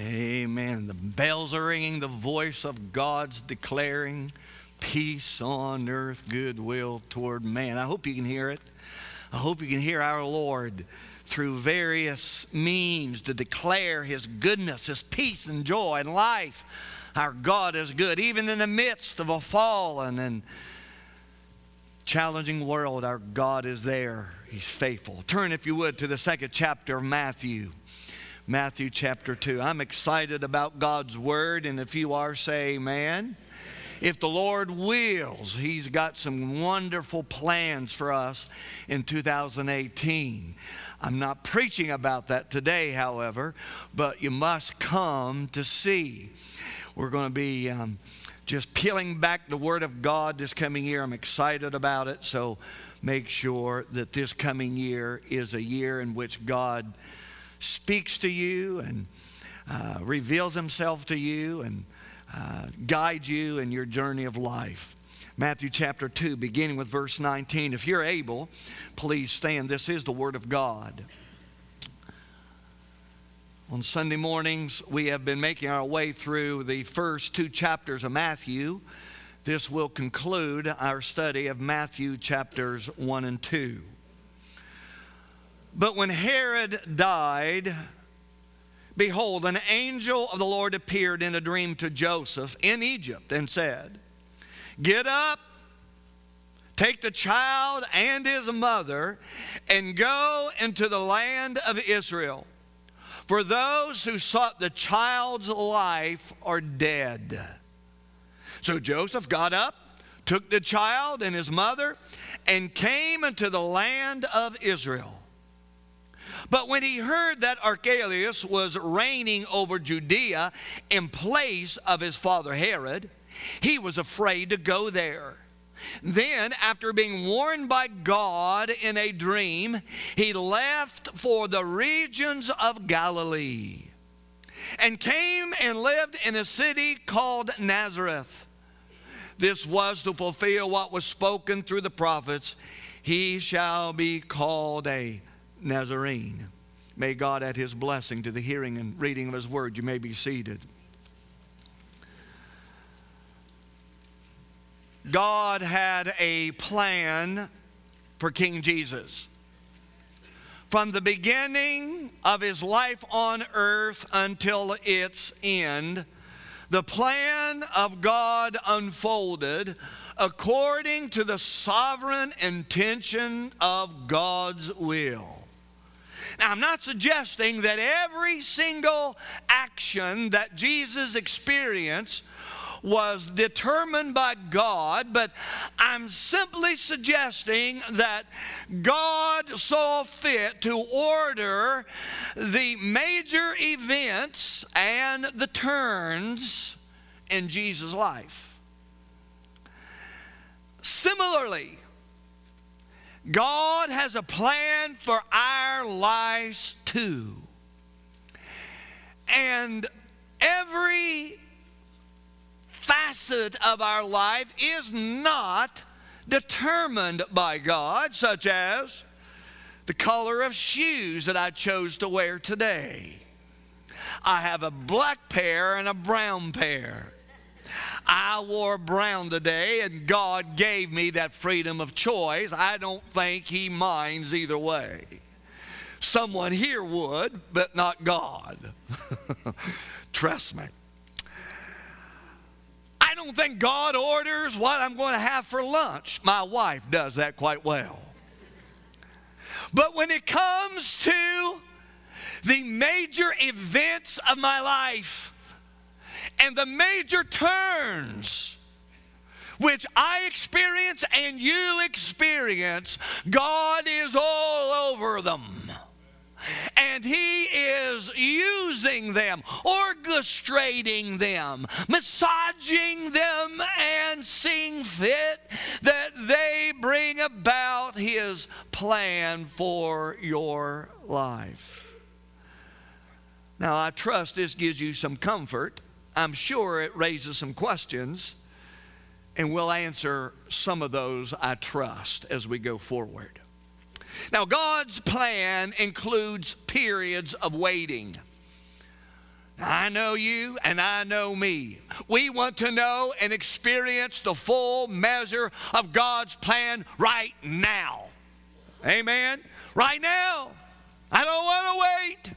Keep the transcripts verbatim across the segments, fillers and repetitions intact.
Amen. The bells are ringing, the voice of God's declaring peace on earth, goodwill toward man. I hope you can hear it. I hope you can hear our Lord through various means to declare His goodness, His peace and joy and life. Our God is good. Even in the midst of a fallen and challenging world, our God is there. He's faithful. Turn, if you would, to the second chapter of Matthew. Matthew chapter two. I'm excited about God's Word, and if you are, say amen. If the Lord wills, He's got some wonderful plans for us in two thousand eighteen. I'm not preaching about that today, however, but you must come to see. We're going to be um, just peeling back the Word of God this coming year. I'm excited about it, so make sure that this coming year is a year in which God speaks to you and uh, reveals Himself to you and uh, guides you in your journey of life. Matthew chapter two, beginning with verse nineteen. If you're able, please stand. This is the Word of God. On Sunday mornings, we have been making our way through the first two chapters of Matthew. This will conclude our study of Matthew chapters one and two. But when Herod died, behold, an angel of the Lord appeared in a dream to Joseph in Egypt and said, "Get up, take the child and his mother, and go into the land of Israel. For those who sought the child's life are dead." So Joseph got up, took the child and his mother, and came into the land of Israel. But when he heard that Archelaus was reigning over Judea in place of his father Herod, he was afraid to go there. Then, after being warned by God in a dream, he left for the regions of Galilee and came and lived in a city called Nazareth. This was to fulfill what was spoken through the prophets: "He shall be called a Nazarene." May God add His blessing to the hearing and reading of His Word. You may be seated. God had a plan for King Jesus. From the beginning of His life on earth until its end, the plan of God unfolded according to the sovereign intention of God's will. Now, I'm not suggesting that every single action that Jesus experienced was determined by God, but I'm simply suggesting that God saw fit to order the major events and the turns in Jesus' life. Similarly, God has a plan for our lives too. And every facet of our life is not determined by God, such as the color of shoes that I chose to wear today. I have a black pair and a brown pair. I wore brown today, and God gave me that freedom of choice. I don't think He minds either way. Someone here would, but not God. Trust me. I don't think God orders what I'm going to have for lunch. My wife does that quite well. But when it comes to the major events of my life and the major turns which I experience and you experience, God is all over them. And He is using them, orchestrating them, massaging them, and seeing fit that they bring about His plan for your life. Now, I trust this gives you some comfort. I'm sure it raises some questions, and we'll answer some of those, I trust, as we go forward. Now, God's plan includes periods of waiting. I know you and I know me. We want to know and experience the full measure of God's plan right now. Amen? Right now. I don't want to wait.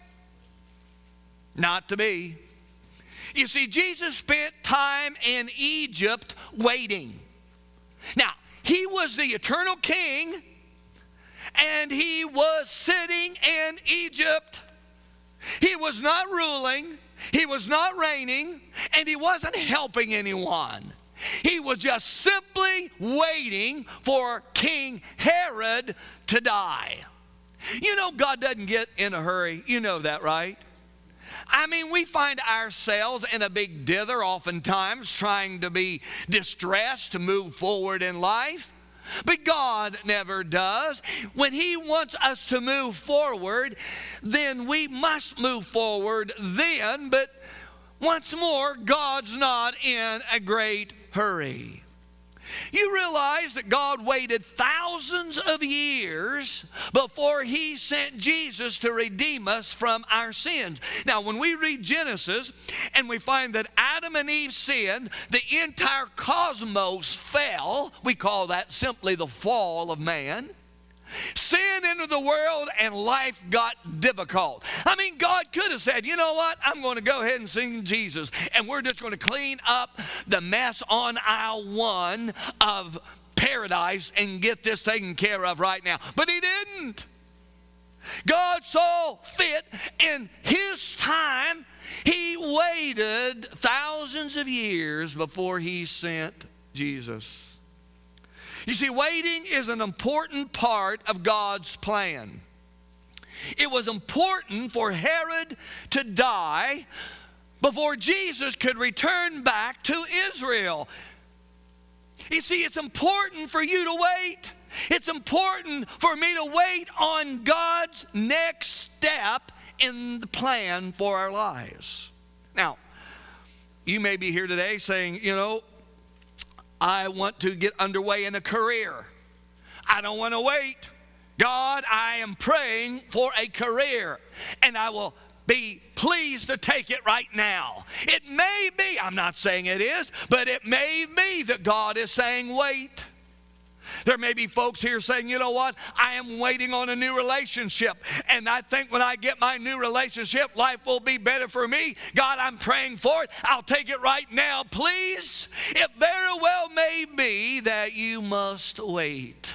Not to be. You see, Jesus spent time in Egypt waiting. Now, he was the eternal king, and he was sitting in Egypt. He was not ruling, he was not reigning, and he wasn't helping anyone. He was just simply waiting for King Herod to die. You know, God doesn't get in a hurry. You know that, right? I mean, we find ourselves in a big dither oftentimes, trying to be distressed to move forward in life. But God never does. When he wants us to move forward, then we must move forward then. But once more, God's not in a great hurry. You realize that God waited thousands of years before he sent Jesus to redeem us from our sins. Now, when we read Genesis and we find that Adam and Eve sinned, the entire cosmos fell. We call that simply the fall of man. Sin entered the world and life got difficult. I mean, God could have said, you know what, I'm going to go ahead and send Jesus, and we're just going to clean up the mess on aisle one of paradise and get this taken care of right now. But he didn't. God saw fit in his time. He waited thousands of years before he sent Jesus. You see, waiting is an important part of God's plan. It was important for Herod to die before Jesus could return back to Israel. You see, it's important for you to wait. It's important for me to wait on God's next step in the plan for our lives. Now, you may be here today saying, you know, I want to get underway in a career. I don't want to wait. God, I am praying for a career, and I will be pleased to take it right now. It may be, I'm not saying it is, but it may be that God is saying wait. There may be folks here saying, you know what, I am waiting on a new relationship, and I think when I get my new relationship, life will be better for me. God, I'm praying for it. I'll take it right now, please. It very well may be that you must wait.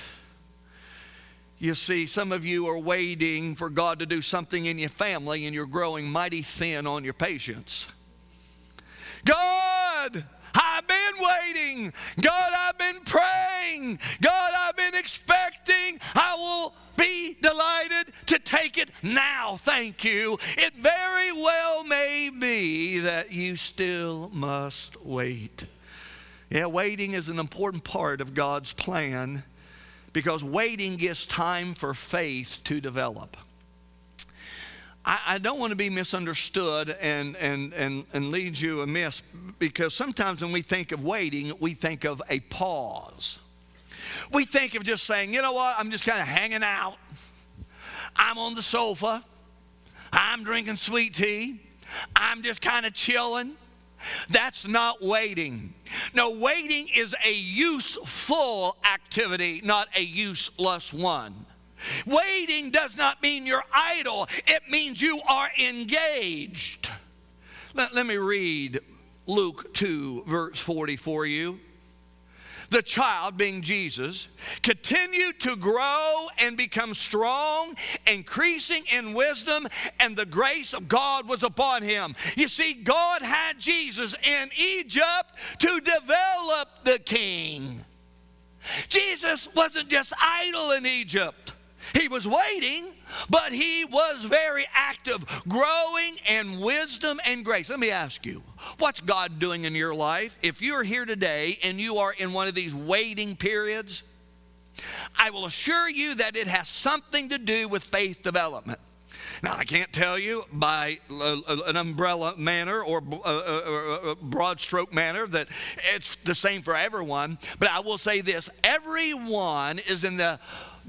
You see, some of you are waiting for God to do something in your family, and you're growing mighty thin on your patience. God, I've been waiting. God, I've been praying. God, I've been expecting. I will be delighted to take it now. Thank you. It very well may be that you still must wait. Yeah, waiting is an important part of God's plan because waiting gives time for faith to develop. I, I don't want to be misunderstood and, and, and, and lead you amiss, because sometimes when we think of waiting, we think of a pause. We think of just saying, you know what, I'm just kind of hanging out. I'm on the sofa. I'm drinking sweet tea. I'm just kind of chilling. That's not waiting. No, waiting is a useful activity, not a useless one. Waiting does not mean you're idle. It means you are engaged. Let, let me read Luke two, verse forty for you. The child, being Jesus, continued to grow and become strong, increasing in wisdom, and the grace of God was upon him. You see, God had Jesus in Egypt to develop the king. Jesus wasn't just idle in Egypt. He was waiting, but he was very active, growing in wisdom and grace. Let me ask you, what's God doing in your life? If you're here today and you are in one of these waiting periods, I will assure you that it has something to do with faith development. Now, I can't tell you by an umbrella manner or a broad stroke manner that it's the same for everyone, but I will say this: everyone is in the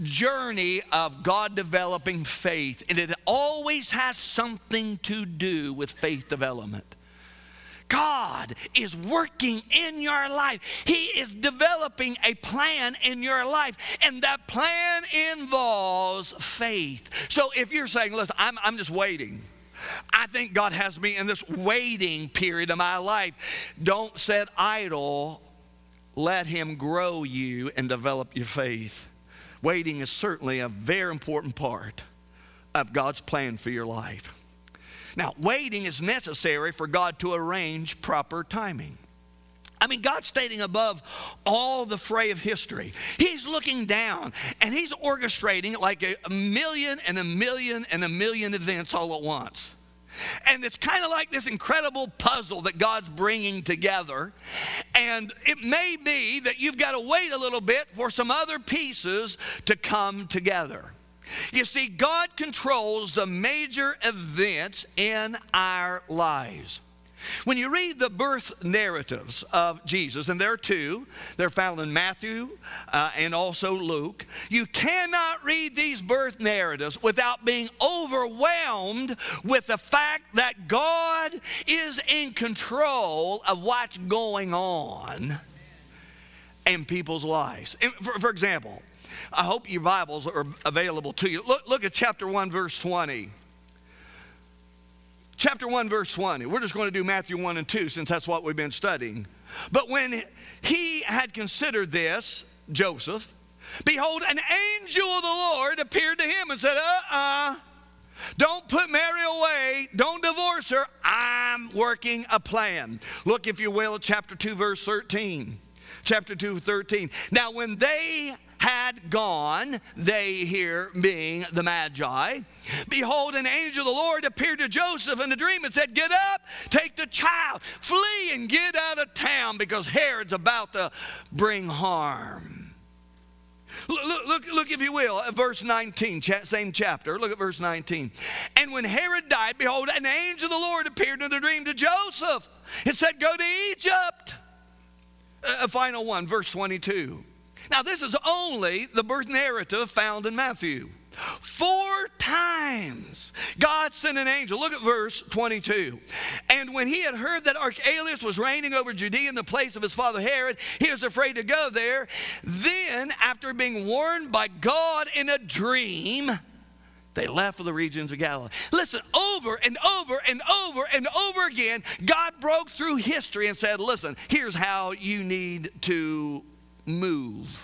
journey of God developing faith, and it always has something to do with faith development. God is working in your life. He is developing a plan in your life, and that plan involves faith. So if you're saying, listen, I'm, I'm just waiting. I think God has me in this waiting period of my life. Don't sit idle. Let Him grow you and develop your faith. Waiting is certainly a very important part of God's plan for your life. Now, waiting is necessary for God to arrange proper timing. I mean, God's standing above all the fray of history. He's looking down, and He's orchestrating like a million and a million and a million events all at once. And it's kind of like this incredible puzzle that God's bringing together. And it may be that you've got to wait a little bit for some other pieces to come together. You see, God controls the major events in our lives. When you read the birth narratives of Jesus, and there are two, they're found in Matthew uh, and also Luke, you cannot read these birth narratives without being overwhelmed with the fact that God is in control of what's going on in people's lives. And for, for example, I hope your Bibles are available to you. Look, look at chapter one, verse twenty. Chapter one, verse twenty. We're just going to do Matthew one and two since that's what we've been studying. But when he had considered this, Joseph, behold, an angel of the Lord appeared to him and said, uh-uh, don't put Mary away. Don't divorce her. I'm working a plan. Look, if you will, at chapter two, verse thirteen. Chapter two, thirteen. Now, when they had gone, they here being the Magi, behold, an angel of the Lord appeared to Joseph in a dream and said, get up, take the child, flee and get out of town because Herod's about to bring harm. Look, look, look, look if you will, at verse nineteen, same chapter. Look at verse nineteen. And when Herod died, behold, an angel of the Lord appeared in a dream to Joseph. It said, go to Egypt. A final one, verse twenty-two. Now, this is only the birth narrative found in Matthew. Four times God sent an angel. Look at verse twenty-two. And when he had heard that Archelaus was reigning over Judea in the place of his father Herod, he was afraid to go there. Then, after being warned by God in a dream, they left for the regions of Galilee. Listen, over and over and over and over again, God broke through history and said, listen, here's how you need to move.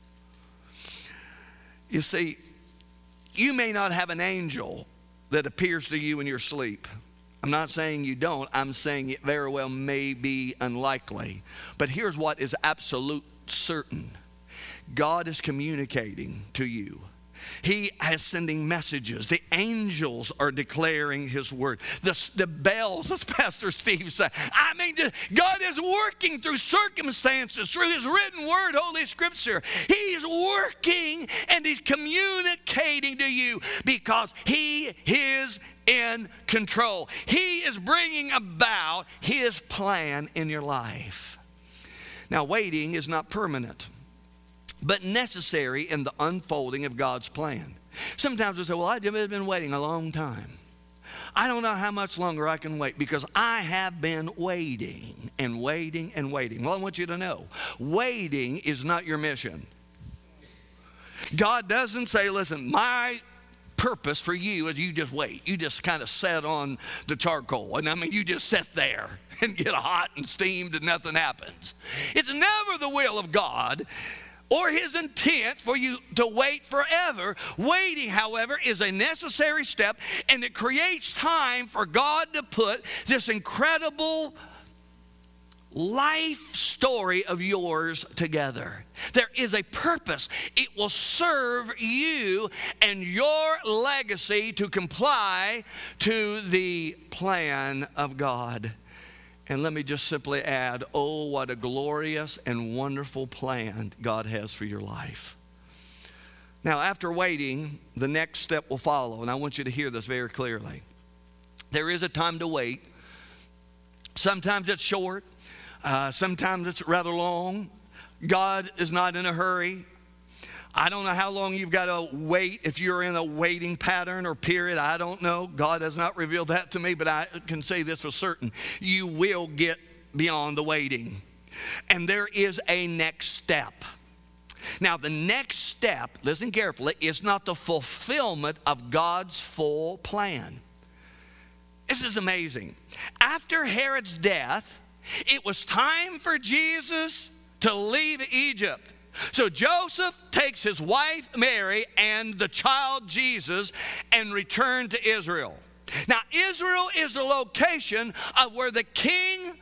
You see, you may not have an angel that appears to you in your sleep. I'm not saying you don't. I'm saying it very well may be unlikely. But here's what is absolute certain. God is communicating to you. He is sending messages. The angels are declaring His word. The, the bells, as Pastor Steve said. I mean, God is working through circumstances, through His written word, Holy Scripture. He's working and He's communicating to you because He is in control. He is bringing about His plan in your life. Now, waiting is not permanent, but necessary in the unfolding of God's plan. Sometimes we say, well, I've been waiting a long time. I don't know how much longer I can wait because I have been waiting and waiting and waiting. Well, I want you to know, waiting is not your mission. God doesn't say, listen, my purpose for you is you just wait. You just kind of set on the charcoal. And I mean, you just sit there and get hot and steamed and nothing happens. It's never the will of God or His intent for you to wait forever. Waiting, however, is a necessary step, and it creates time for God to put this incredible life story of yours together. There is a purpose. It will serve you and your legacy to comply to the plan of God. And let me just simply add, oh, what a glorious and wonderful plan God has for your life. Now, after waiting, the next step will follow, and I want you to hear this very clearly. There is a time to wait. Sometimes it's short. Uh, sometimes it's rather long. God is not in a hurry. I don't know how long you've got to wait, if you're in a waiting pattern or period. I don't know. God has not revealed that to me, but I can say this for certain. You will get beyond the waiting. And there is a next step. Now, the next step, listen carefully, is not the fulfillment of God's full plan. This is amazing. After Herod's death, it was time for Jesus to leave Egypt. So Joseph takes his wife Mary and the child Jesus and returned to Israel. Now, Israel is the location of where the King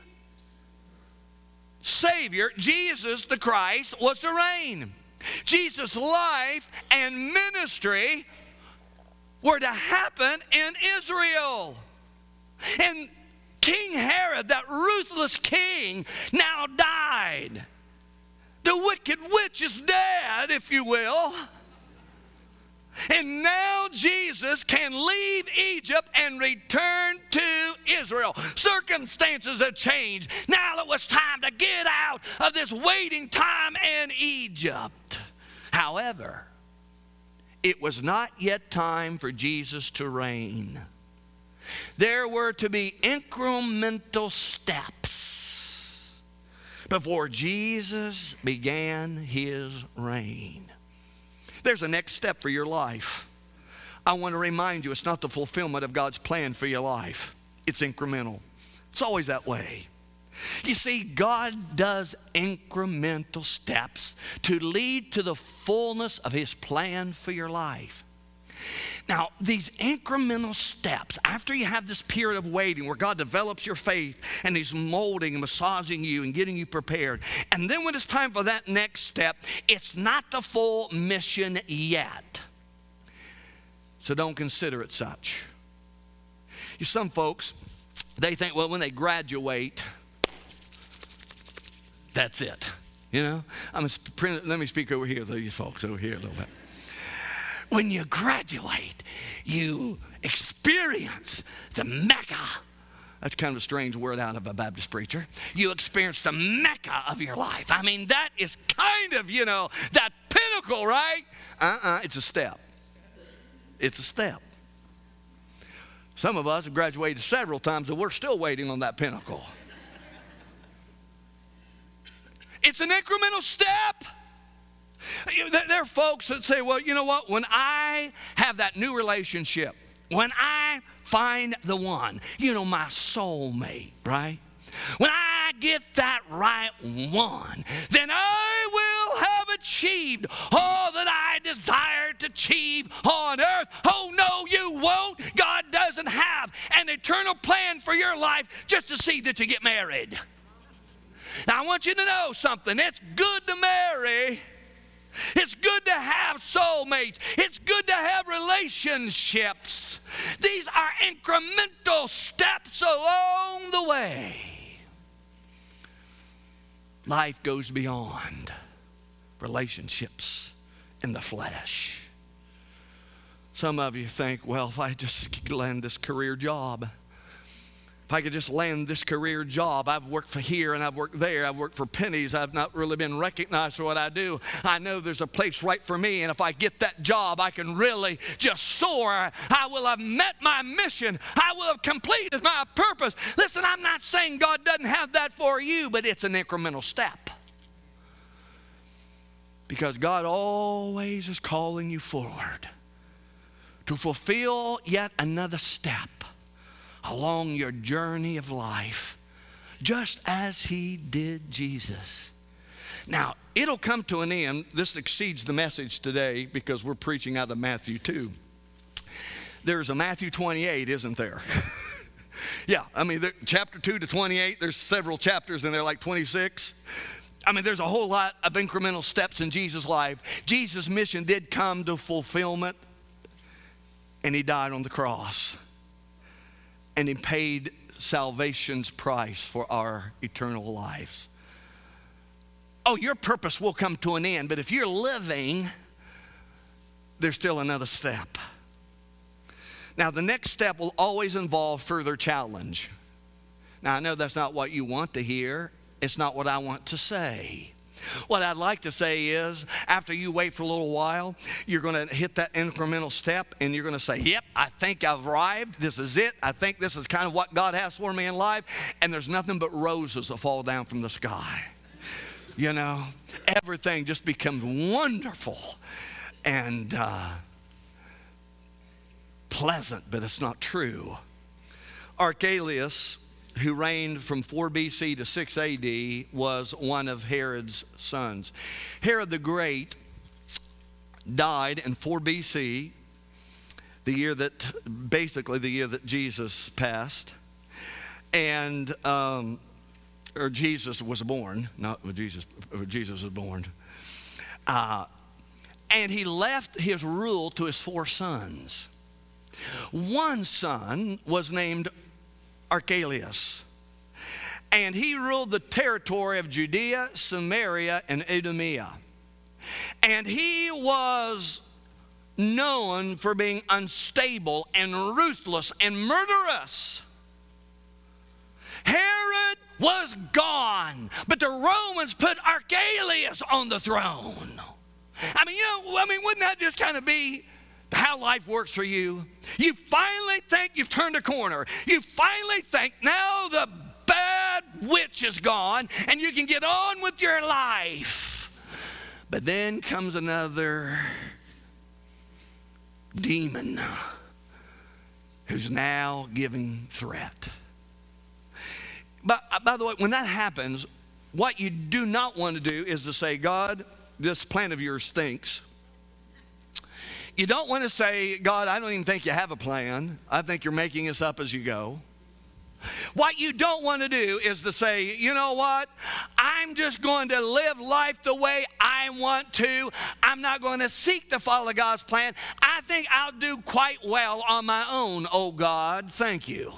Savior, Jesus the Christ, was to reign. Jesus' life and ministry were to happen in Israel. And King Herod, that ruthless king, now died. The wicked witch is dead, if you will. And now Jesus can leave Egypt and return to Israel. Circumstances have changed. Now it was time to get out of this waiting time in Egypt. However, it was not yet time for Jesus to reign. There were to be incremental steps before Jesus began his reign. There's a next step for your life. I want to remind you, it's not the fulfillment of God's plan for your life. It's incremental. It's always that way. You see, God does incremental steps to lead to the fullness of his plan for your life. Now, these incremental steps, after you have this period of waiting where God develops your faith and he's molding and massaging you and getting you prepared, and then when it's time for that next step, it's not the full mission yet. So don't consider it such. You, some folks, they think, well, when they graduate, that's it. You know, I'm a, let me speak over here, these folks over here a little bit. When you graduate, you experience the Mecca. That's kind of a strange word out of a Baptist preacher. You experience the Mecca of your life. I mean, that is kind of, you know, that pinnacle, right? Uh-uh, it's a step. It's a step. Some of us have graduated several times, and we're still waiting on that pinnacle. It's an incremental step. There are folks that say, well, you know what? When I have that new relationship, when I find the one, you know, my soulmate, right? When I get that right one, then I will have achieved all that I desire to achieve on earth. Oh, no, you won't. God doesn't have an eternal plan for your life just to see that you get married. Now, I want you to know something. It's good to marry. It's good to have soulmates. It's good to have relationships. These are incremental steps along the way. Life goes beyond relationships in the flesh. Some of you think, well, if I just land this career job, if I could just land this career job, I've worked for here and I've worked there, I've worked for pennies, I've not really been recognized for what I do. I know there's a place right for me, and if I get that job, I can really just soar. I will have met my mission. I will have completed my purpose. Listen, I'm not saying God doesn't have that for you, but it's an incremental step. Because God always is calling you forward to fulfill yet another step along your journey of life, just as he did Jesus. Now, it'll come to an end. This exceeds the message today because we're preaching out of Matthew two. There's a Matthew twenty-eight, isn't there? Yeah, I mean, there, chapter two to twenty-eight, there's several chapters in there, like twenty-six. I mean, there's a whole lot of incremental steps in Jesus' life. Jesus' mission did come to fulfillment, and he died on the cross. And he paid salvation's price for our eternal lives. Oh, your purpose will come to an end, but if you're living, there's still another step. Now, the next step will always involve further challenge. Now, I know that's not what you want to hear. It's not what I want to say. What I'd like to say is, after you wait for a little while, you're going to hit that incremental step and you're going to say, yep, I think I've arrived. This is it. I think this is kind of what God has for me in life. And there's nothing but roses that fall down from the sky. You know, everything just becomes wonderful and uh, pleasant, but it's not true. Archelaus, who reigned from four B C to six A D, was one of Herod's sons. Herod the Great died in four B C, the year that, basically the year that Jesus passed. And, um, or Jesus was born, not when Jesus, Jesus was born. Uh, and he left his rule to his four sons. One son was named Archelaus, and he ruled the territory of Judea, Samaria, and Idumea. And he was known for being unstable and ruthless and murderous. Herod was gone, but the Romans put Archelaus on the throne. I mean, you know, I mean, wouldn't that just kind of be how life works for you? You finally think you've turned a corner. You finally think now the bad witch is gone and you can get on with your life. But then comes another demon who's now giving threat. But by the way, when that happens, what you do not want to do is to say, God, this plan of yours stinks. You don't want to say, God, I don't even think you have a plan. I think you're making this up as you go. What you don't want to do is to say, you know what? I'm just going to live life the way I want to. I'm not going to seek to follow God's plan. I think I'll do quite well on my own, oh God. Thank you.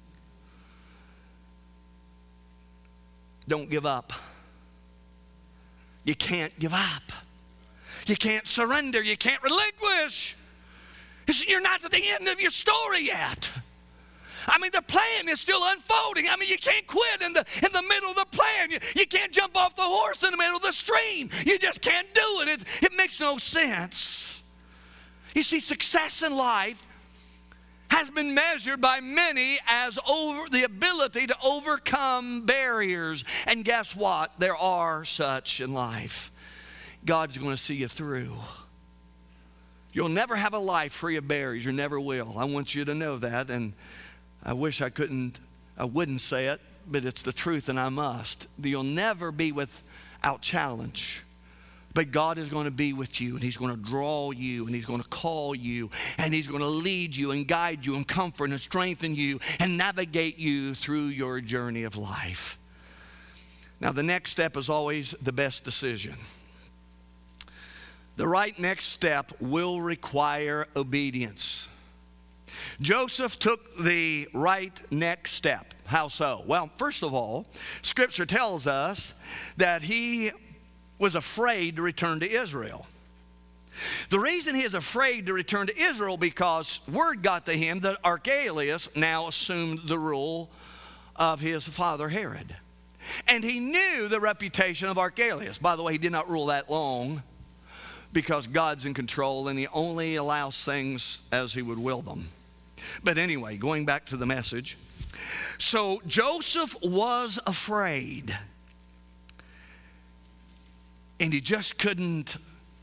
Don't give up. You can't give up. You can't surrender. You can't relinquish. You're not at the end of your story yet. I mean, the plan is still unfolding. I mean, you can't quit in the, in the middle of the plan. You, you can't jump off the horse in the middle of the stream. You just can't do it. It, it makes no sense. You see, success in life has been measured by many as over the ability to overcome barriers. And guess what? There are such in life. God's going to see you through. You'll never have a life free of barriers. You never will. I want you to know that. And I wish I couldn't, I wouldn't say it, but it's the truth and I must. You'll never be without challenge. But God is going to be with you, and He's going to draw you, and He's going to call you, and He's going to lead you and guide you and comfort and strengthen you and navigate you through your journey of life. Now, the next step is always the best decision. The right next step will require obedience. Joseph took the right next step. How so? Well, first of all, Scripture tells us that he was afraid to return to Israel. The reason he is afraid to return to Israel because word got to him that Archelaus now assumed the rule of his father Herod. And he knew the reputation of Archelaus. By the way, he did not rule that long, because God's in control and He only allows things as He would will them. But anyway, going back to the message. So Joseph was afraid. And he just couldn't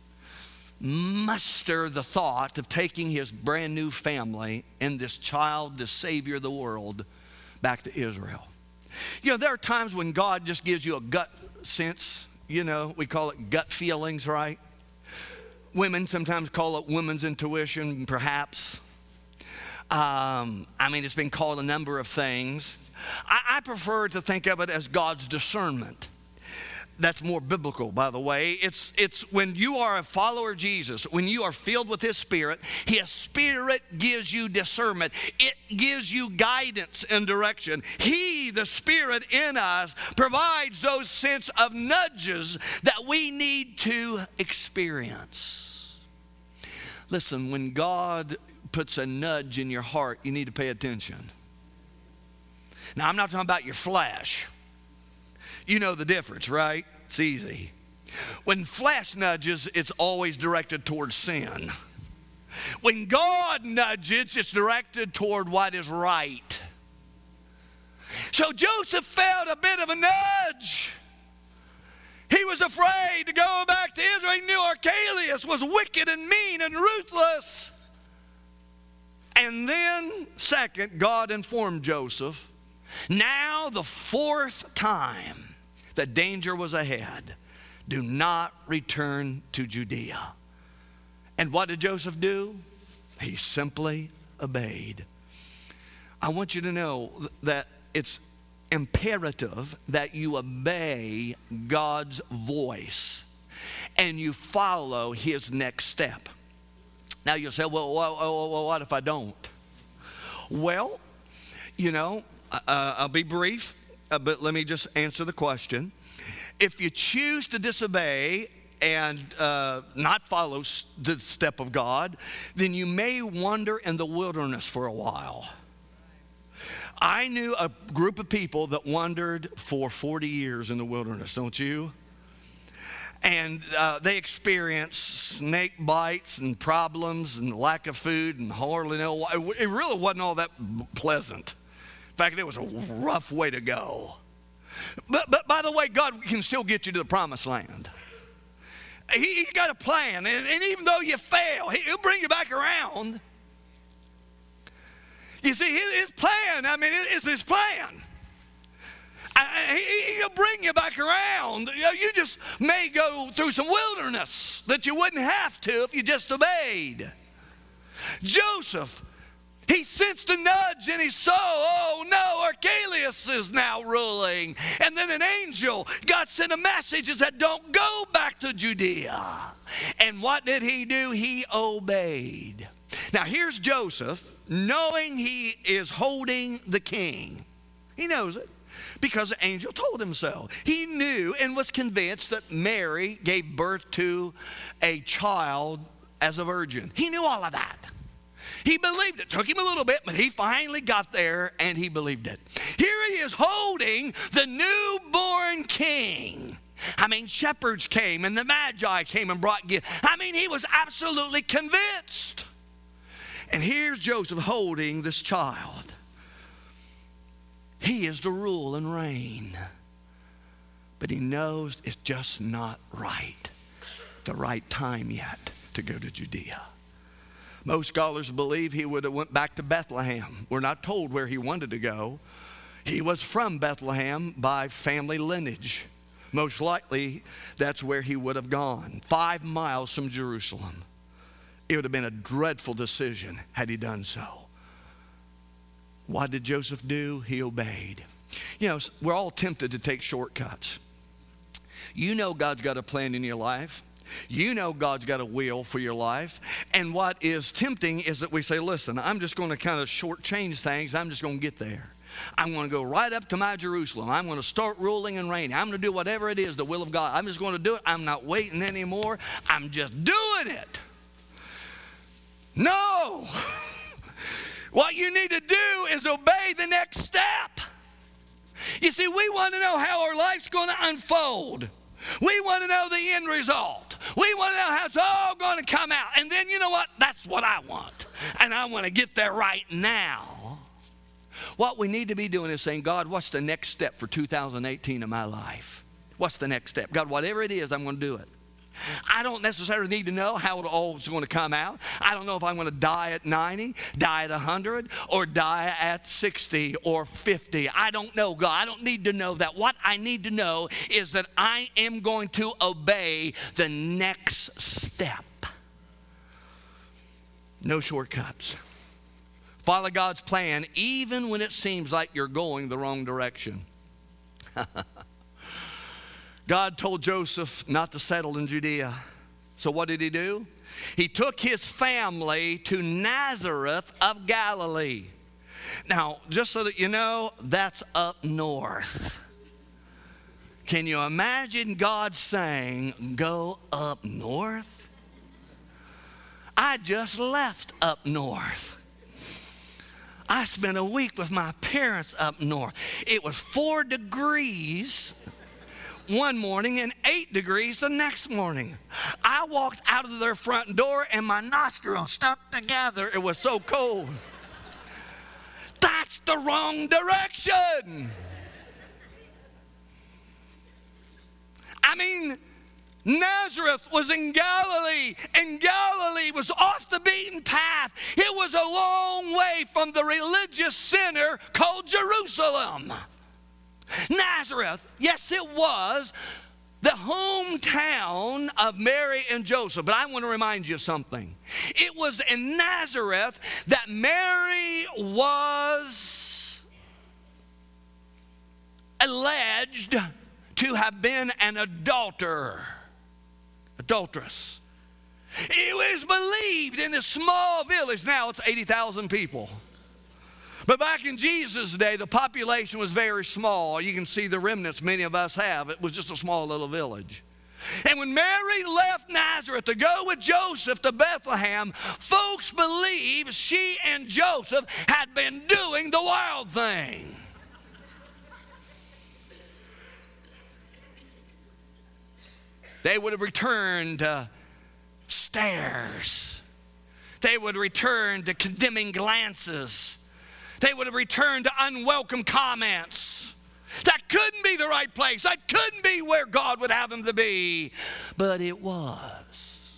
muster the thought of taking his brand new family and this child, the Savior of the world, back to Israel. You know, there are times when God just gives you a gut sense. You know, we call it gut feelings, right? Women sometimes call it women's intuition, perhaps. Um, I mean, it's been called a number of things. I, I prefer to think of it as God's discernment. That's more biblical, by the way. It's, it's when you are a follower of Jesus, when you are filled with His Spirit, His Spirit gives you discernment. It gives you guidance and direction. He, the Spirit in us, provides those sense of nudges that we need to experience. Listen, when God puts a nudge in your heart, you need to pay attention. Now, I'm not talking about your flesh. You know the difference, right? It's easy. When flesh nudges, it's always directed towards sin. When God nudges, it's directed toward what is right. So Joseph felt a bit of a nudge. He was afraid to go back to Israel. He knew Archelaus was wicked and mean and ruthless. And then, second, God informed Joseph, now the fourth time that danger was ahead, do not return to Judea. And what did Joseph do? He simply obeyed. I want you to know that it's imperative that you obey God's voice and you follow his next step. Now you'll say, well, well, well what if I don't? Well, you know, uh, I'll be brief, uh, but let me just answer the question. If you choose to disobey and uh, not follow the step of God, then you may wander in the wilderness for a while. I knew a group of people that wandered for forty years in the wilderness, don't you? And uh, they experienced snake bites and problems and lack of food and hardly no. It really wasn't all that pleasant. In fact, it was a rough way to go. But, but by the way, God can still get you to the promised land. He, he's got a plan, and, and even though you fail, he, he'll bring you back around. You see, his, his plan, I mean, it's his plan. I, he, he'll bring you back around. You know, you just may go through some wilderness that you wouldn't have to if you just obeyed. Joseph, he sensed a nudge in his soul. Oh no, Archelaus is now ruling. And then an angel, God sent a message that said, don't go back to Judea. And what did he do? He obeyed. Now here's Joseph, knowing he is holding the king. He knows it because the angel told him so. He knew and was convinced that Mary gave birth to a child as a virgin. He knew all of that. He believed it. Took him a little bit, but he finally got there and he believed it. Here he is holding the newborn king. I mean, shepherds came and the magi came and brought gifts. I mean, he was absolutely convinced. And here's Joseph holding this child. He is to rule and reign. But he knows it's just not right, the right time yet to go to Judea. Most scholars believe he would have went back to Bethlehem. We're not told where he wanted to go. He was from Bethlehem by family lineage. Most likely, that's where he would have gone, five miles from Jerusalem. It would have been a dreadful decision had he done so. What did Joseph do? He obeyed. You know, we're all tempted to take shortcuts. You know God's got a plan in your life. You know God's got a will for your life. And what is tempting is that we say, listen, I'm just going to kind of shortchange things. I'm just going to get there. I'm going to go right up to my Jerusalem. I'm going to start ruling and reigning. I'm going to do whatever it is, the will of God. I'm just going to do it. I'm not waiting anymore. I'm just doing it. No. What you need to do is obey the next step. You see, we want to know how our life's going to unfold. We want to know the end result. We want to know how it's all going to come out. And then, you know what? That's what I want. And I want to get there right now. What we need to be doing is saying, God, what's the next step for two thousand eighteen in my life? What's the next step? God, whatever it is, I'm going to do it. I don't necessarily need to know how it all is going to come out. I don't know if I'm going to die at ninety, die at one hundred, or die at sixty or fifty. I don't know, God. I don't need to know that. What I need to know is that I am going to obey the next step. No shortcuts. Follow God's plan even when it seems like you're going the wrong direction. God told Joseph not to settle in Judea. So what did he do? He took his family to Nazareth of Galilee. Now, just so that you know, that's up north. Can you imagine God saying, go up north? I just left up north. I spent a week with my parents up north. It was four degrees one morning and eight degrees the next morning. I walked out of their front door and my nostrils stuck together. It was so cold. That's the wrong direction. I mean, Nazareth was in Galilee, and Galilee was off the beaten path. It was a long way from the religious center called Jerusalem. Nazareth, yes, it was the hometown of Mary and Joseph. But I want to remind you of something. It was in Nazareth that Mary was alleged to have been an adulterer, adulteress. It was believed in this small village. Now it's eighty thousand people. But back in Jesus' day, the population was very small. You can see the remnants many of us have. It was just a small little village. And when Mary left Nazareth to go with Joseph to Bethlehem, folks believe she and Joseph had been doing the wild thing. They would have returned to stares. They would return to condemning glances. They would have returned to unwelcome comments. That couldn't be the right place. That couldn't be where God would have them to be. But it was.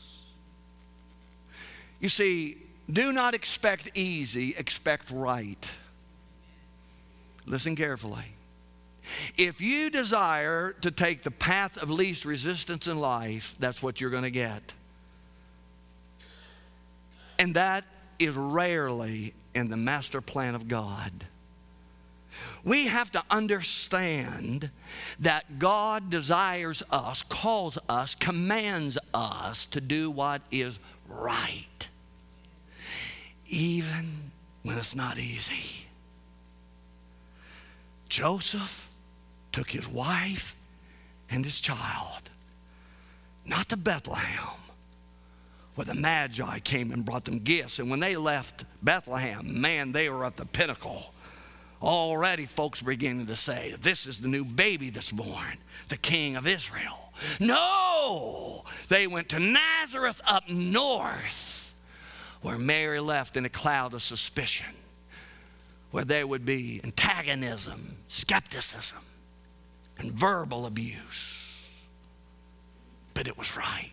You see, do not expect easy, expect right. Listen carefully. If you desire to take the path of least resistance in life, that's what you're going to get. And that is rarely in the master plan of God. We have to understand that God desires us, calls us, commands us to do what is right, even when it's not easy. Joseph took his wife and his child, not to Bethlehem, where the Magi came and brought them gifts. And when they left Bethlehem, man, they were at the pinnacle. Already folks were beginning to say, this is the new baby that's born, the King of Israel. No! They went to Nazareth up north, where Mary left in a cloud of suspicion, where there would be antagonism, skepticism, and verbal abuse. But it was right.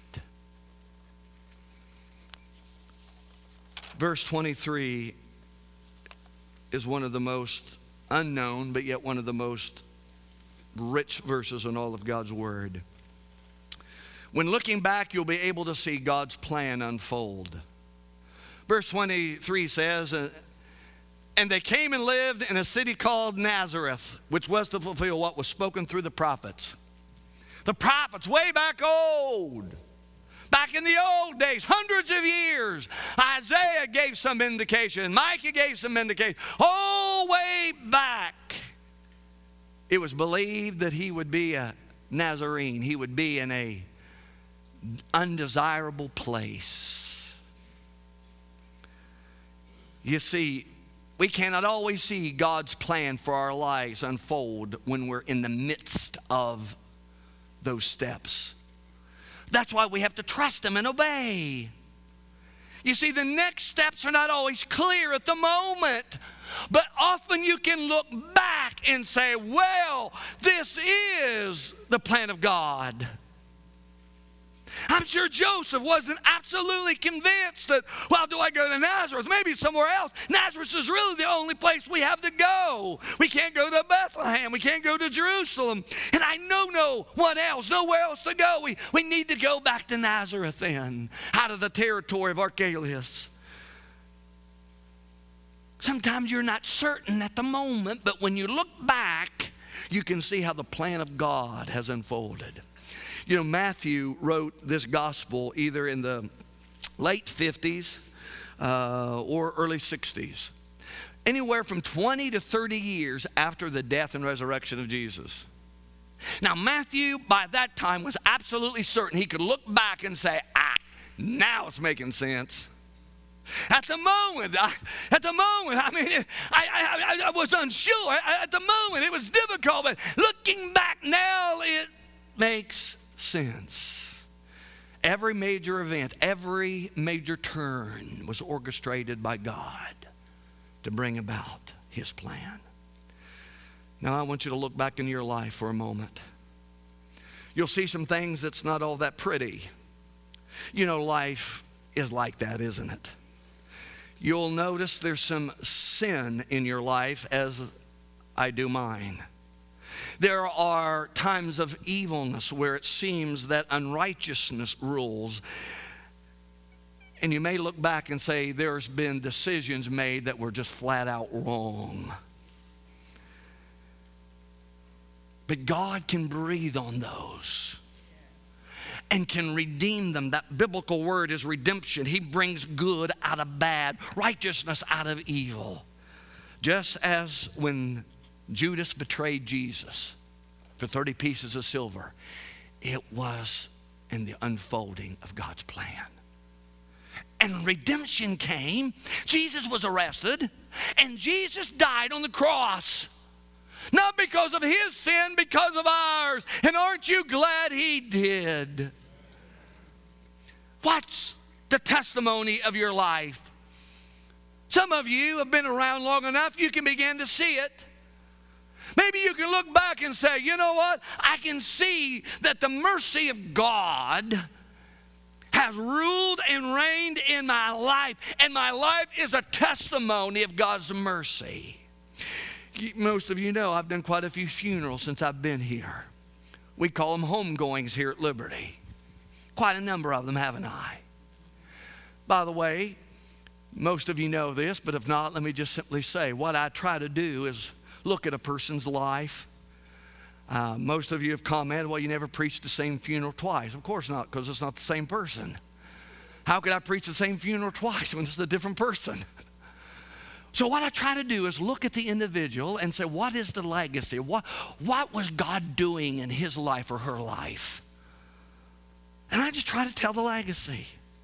Verse twenty-three is one of the most unknown, but yet one of the most rich verses in all of God's Word. When looking back, you'll be able to see God's plan unfold. Verse twenty-three says, and they came and lived in a city called Nazareth, which was to fulfill what was spoken through the prophets. The prophets, way back old. Back in the old days, hundreds of years, Isaiah gave some indication. Micah gave some indication. All way back, it was believed that he would be a Nazarene. He would be in a undesirable place. You see, we cannot always see God's plan for our lives unfold when we're in the midst of those steps. That's why we have to trust Him and obey. You see, the next steps are not always clear at the moment, but often you can look back and say, well, this is the plan of God. I'm sure Joseph wasn't absolutely convinced that, well, do I go to Nazareth? Maybe somewhere else. Nazareth is really the only place we have to go. We can't go to Bethlehem. We can't go to Jerusalem. And I know no one else, nowhere else to go. We, we need to go back to Nazareth then, out of the territory of Archelaus. Sometimes you're not certain at the moment, but when you look back, you can see how the plan of God has unfolded. You know, Matthew wrote this gospel either in the late fifties uh, or early sixties. Anywhere from twenty to thirty years after the death and resurrection of Jesus. Now, Matthew, by that time, was absolutely certain he could look back and say, ah, now it's making sense. At the moment, I, at the moment, I mean, I, I, I was unsure. At the moment, it was difficult, but looking back now, it makes sense. Every major event, every major turn was orchestrated by God to bring about His plan. Now I want you to look back in your life for a moment. You'll see some things that's not all that pretty. You know, life is like that, isn't it? You'll notice there's some sin in your life, as I do mine. There are times of evilness where it seems that unrighteousness rules. And you may look back and say there's been decisions made that were just flat out wrong. But God can breathe on those and can redeem them. That biblical word is redemption. He brings good out of bad, righteousness out of evil. Just as when Judas betrayed Jesus for thirty pieces of silver, it was in the unfolding of God's plan. And redemption came. Jesus was arrested, and Jesus died on the cross. Not because of his sin, because of ours. And aren't you glad he did? What's the testimony of your life? Some of you have been around long enough, you can begin to see it. Maybe you can look back and say, you know what? I can see that the mercy of God has ruled and reigned in my life, and my life is a testimony of God's mercy. Most of you know I've done quite a few funerals since I've been here. We call them homegoings here at Liberty. Quite a number of them, haven't I? By the way, most of you know this, but if not, let me just simply say, what I try to do is look at a person's life. Uh, most of you have commented, well, you never preached the same funeral twice. Of course not, because it's not the same person. How could I preach the same funeral twice when it's a different person? So what I try to do is look at the individual and say, what is the legacy? What, what was God doing in his life or her life? And I just try to tell the legacy.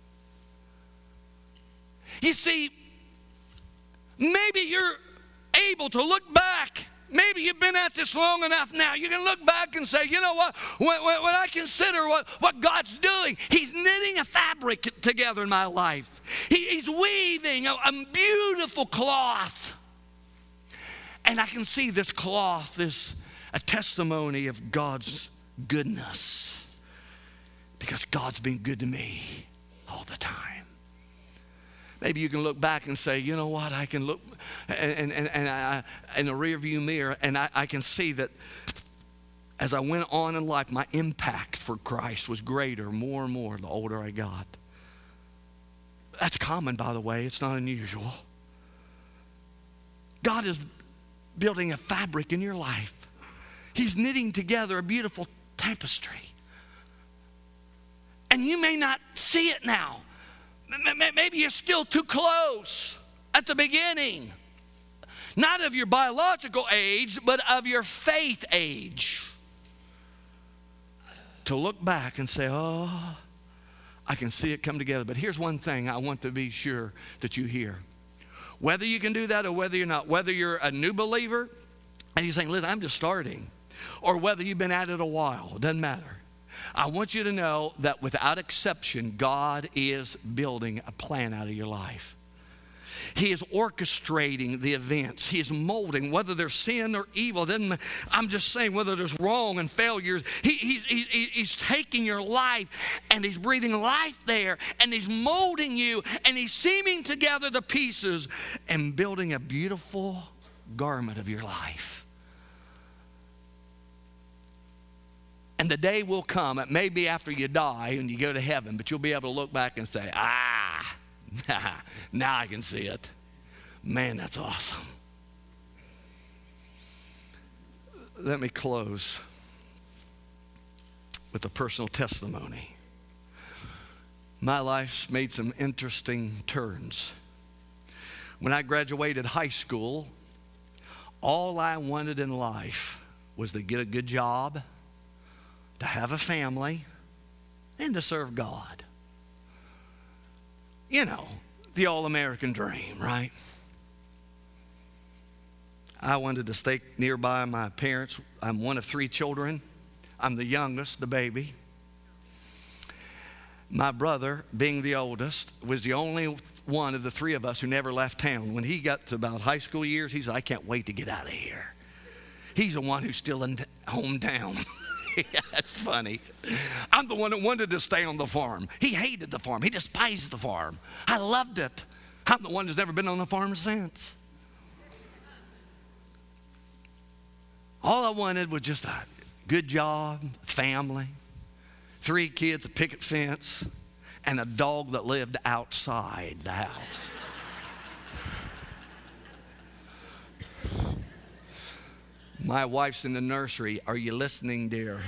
You see, maybe you're able to look back. Maybe you've been at this long enough now. You can look back and say, you know what? When, when, when I consider what, what God's doing, He's knitting a fabric together in my life. He, he's weaving a, a beautiful cloth. And I can see this cloth is a testimony of God's goodness. Because God's been good to me all the time. Maybe you can look back and say, you know what, I can look and, and, and I, in the rearview mirror, and I, I can see that as I went on in life, my impact for Christ was greater, more and more, the older I got. That's common, by the way. It's not unusual. God is building a fabric in your life. He's knitting together a beautiful tapestry. And you may not see it now. Maybe you're still too close at the beginning. Not of your biological age, but of your faith age. To look back and say, oh, I can see it come together. But here's one thing I want to be sure that you hear. Whether you can do that or whether you're not, whether you're a new believer and you're saying, listen, I'm just starting, or whether you've been at it a while, it doesn't matter. I want you to know that without exception, God is building a plan out of your life. He is orchestrating the events. He is molding, whether there's sin or evil. Then I'm just saying, whether there's wrong and failures, he, he, he, He's taking your life and He's breathing life there, and He's molding you, and He's seaming together the pieces and building a beautiful garment of your life. And the day will come, it may be after you die and you go to heaven, but you'll be able to look back and say, ah, now I can see it. Man, that's awesome. Let me close with a personal testimony. My life's made some interesting turns. When I graduated high school, all I wanted in life was to get a good job, to have a family, and to serve God. You know, the all-American dream, right? I wanted to stay nearby my parents. I'm one of three children. I'm the youngest, the baby. My brother, being the oldest, was the only one of the three of us who never left town. When he got to about high school years, he said, I can't wait to get out of here. He's the one who's still in hometown. Yeah, that's funny. I'm the one that wanted to stay on the farm. He hated the farm. He despised the farm. I loved it. I'm the one who's never been on the farm since. All I wanted was just a good job, family, three kids, a picket fence, and a dog that lived outside the house. My wife's in the nursery. Are you listening, dear?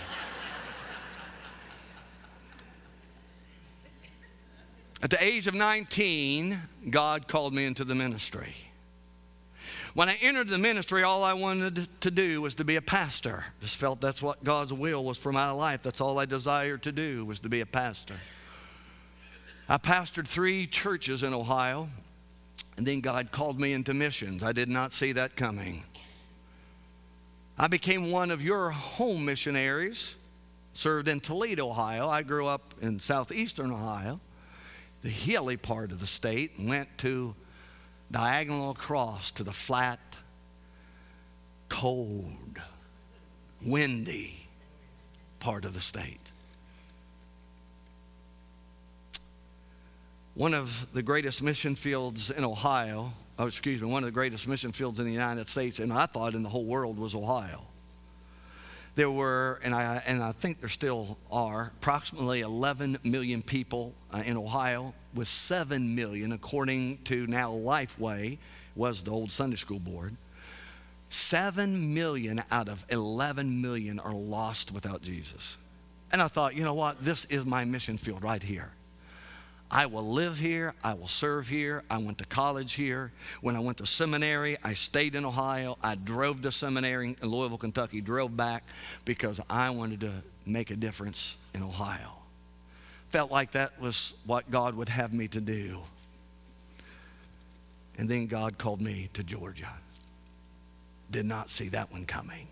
At the age of nineteen, God called me into the ministry. When I entered the ministry, all I wanted to do was to be a pastor. Just felt that's what God's will was for my life. That's all I desired to do, was to be a pastor. I pastored three churches in Ohio, and then God called me into missions. I did not see that coming. I became one of your home missionaries, served in Toledo, Ohio. I grew up in southeastern Ohio, the hilly part of the state, and went to diagonal across to the flat, cold, windy part of the state. One of the greatest mission fields in Ohio, oh, excuse me, one of the greatest mission fields in the United States, and I thought in the whole world, was Ohio. There were, and I, and I think there still are, approximately eleven million people uh, in Ohio, with seven million, according to now Lifeway, was the old Sunday school board. seven million out of eleven million are lost without Jesus. And I thought, you know what? This is my mission field right here. I will live here. I will serve here. I went to college here. When I went to seminary, I stayed in Ohio. I drove to seminary in Louisville, Kentucky, drove back because I wanted to make a difference in Ohio. Felt like that was what God would have me to do. And then God called me to Georgia. Did not see that one coming.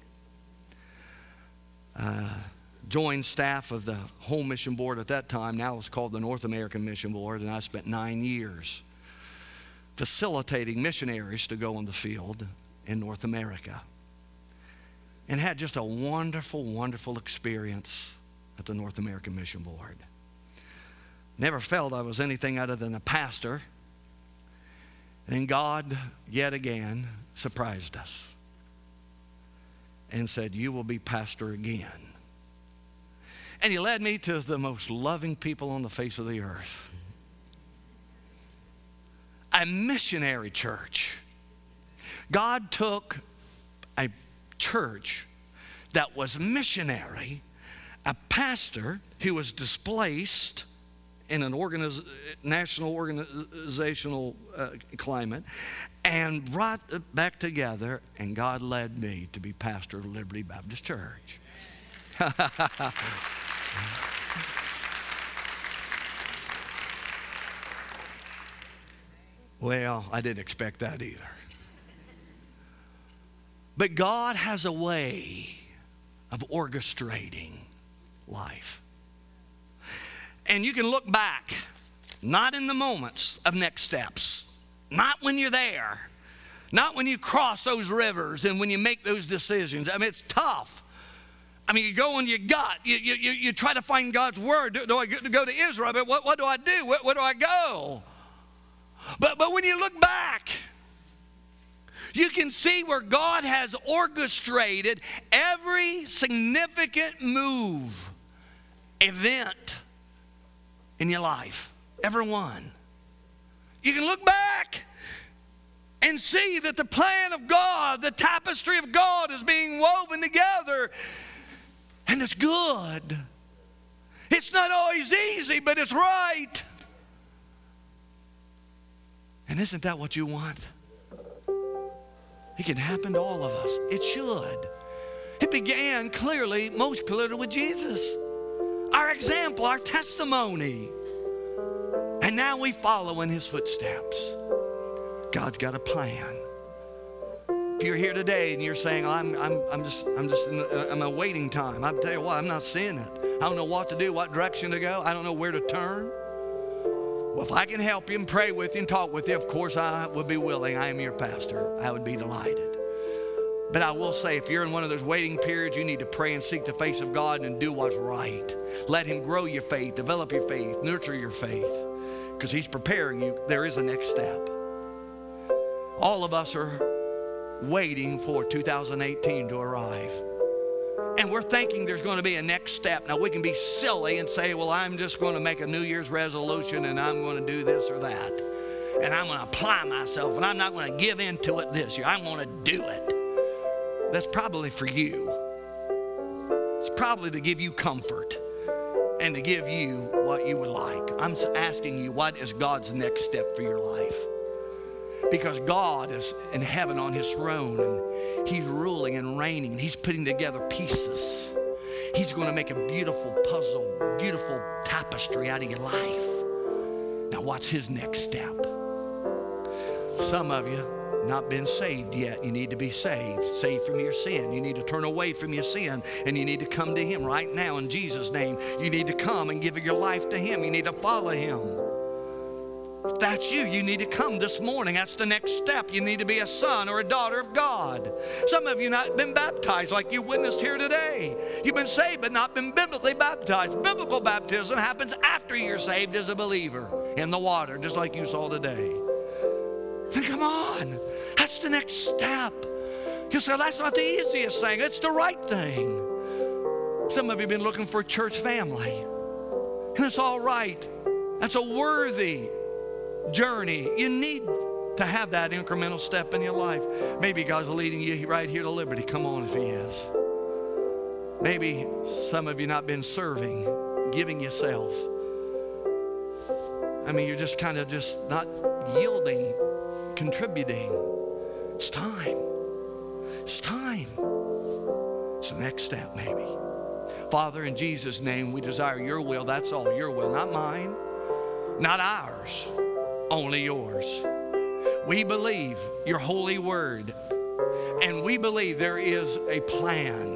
Uh, joined staff of the Home Mission Board at that time. Now it's called the North American Mission Board, and I spent nine years facilitating missionaries to go on the field in North America. And had just a wonderful, wonderful experience at the North American Mission Board. Never felt I was anything other than a pastor. And then God, yet again, surprised us and said, you will be pastor again. And he led me to the most loving people on the face of the earth. A missionary church. God took a church that was missionary, a pastor who was displaced in an organiz- national organizational uh, climate, and brought it back together, and God led me to be pastor of Liberty Baptist Church. Well, I didn't expect that either. But God has a way of orchestrating life. And you can look back, not in the moments of next steps, not when you're there, not when you cross those rivers and when you make those decisions. I mean, it's tough. I mean, you go on your gut. You, you, you try to find God's word. Do, do I go to Israel? But what, what do I do? Where, where do I go? But, but when you look back, you can see where God has orchestrated every significant move, event in your life. Every one. You can look back and see that the plan of God, the tapestry of God is being woven together. And it's good. It's not always easy, but it's right. And isn't that what you want? It can happen to all of us. It should. It began clearly, most clearly with Jesus. Our example, our testimony. And now we follow in his footsteps. God's got a plan. if you're here today and you're saying, I'm, I'm, I'm just, I'm just in a, I'm a waiting time. I'll tell you what, I'm not seeing it. I don't know what to do, what direction to go. I don't know where to turn. Well, if I can help you and pray with you and talk with you, of course I would be willing. I am your pastor. I would be delighted. But I will say, if you're in one of those waiting periods, you need to pray and seek the face of God and do what's right. Let Him grow your faith, develop your faith, nurture your faith, because He's preparing you. There is a next step. All of us are waiting for two thousand eighteen to arrive. And we're thinking there's going to be a next step. Now, we can be silly and say, well, I'm just going to make a New Year's resolution and I'm going to do this or that. And I'm going to apply myself and I'm not going to give in to it this year. I'm going to do it. That's probably for you. It's probably to give you comfort and to give you what you would like. I'm asking you, what is God's next step for your life? Because God is in heaven on His throne and He's ruling and reigning and He's putting together pieces. He's going to make a beautiful puzzle, beautiful tapestry out of your life. Now what's His next step? Some of you not been saved yet. You need to be saved, saved from your sin. You need to turn away from your sin and you need to come to Him right now in Jesus' name. You need to come and give your life to Him. You need to follow Him. If that's you, you need to come this morning. That's the next step. You need to be a son or a daughter of God. Some of you not been baptized like you witnessed here today. You've been saved but not been biblically baptized. Biblical baptism happens after you're saved as a believer in the water, just like you saw today. Then come on. That's the next step. You say, that's not the easiest thing. It's the right thing. Some of you have been looking for a church family. And it's all right. That's a worthy journey. You need to have that incremental step in your life. Maybe God's leading you right here to Liberty. Come on if He is. Maybe some of you not been serving, giving yourself. I mean, you're just kind of just not yielding, contributing. It's time. It's time. It's the next step maybe. Father, in Jesus' name, we desire your will. That's all, your will, not mine, not ours. Only yours. We believe your holy word, and we believe there is a plan,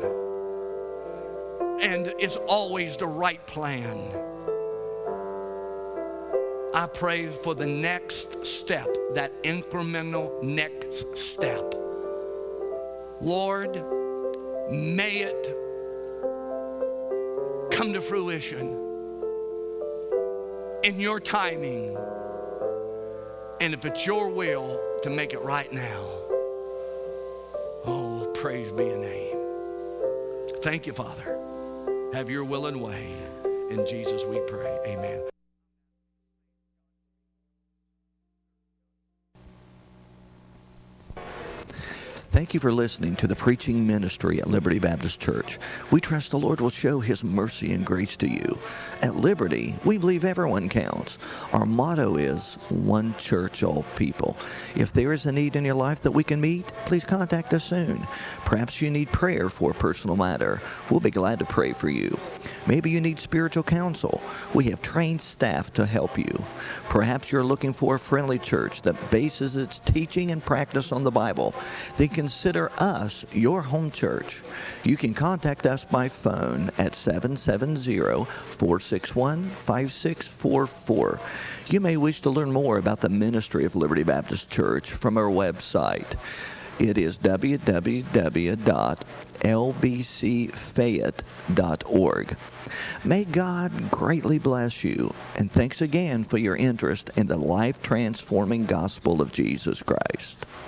and it's always the right plan. I pray for the next step, that incremental next step. Lord, may it come to fruition in your timing. And if it's your will to make it right now, oh, praise be your name. Thank you, Father. Have your will and way. In Jesus we pray. Amen. Thank you for listening to the preaching ministry at Liberty Baptist Church. We trust the Lord will show His mercy and grace to you. At Liberty, we believe everyone counts. Our motto is one church, all people. If there is a need in your life that we can meet, please contact us soon. Perhaps you need prayer for a personal matter. We'll be glad to pray for you. Maybe you need spiritual counsel. We have trained staff to help you. Perhaps you're looking for a friendly church that bases its teaching and practice on the Bible. Then consider us your home church. You can contact us by phone at seven seven zero, four six one, five six four four. You may wish to learn more about the ministry of Liberty Baptist Church from our website. It is w w w dot l b c fayette dot org. May God greatly bless you, and thanks again for your interest in the life-transforming gospel of Jesus Christ.